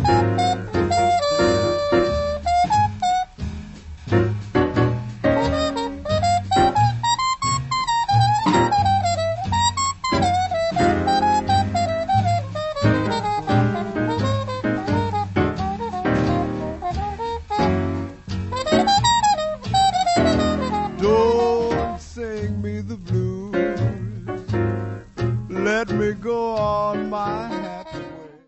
Don't sing me the blues. Let me go on my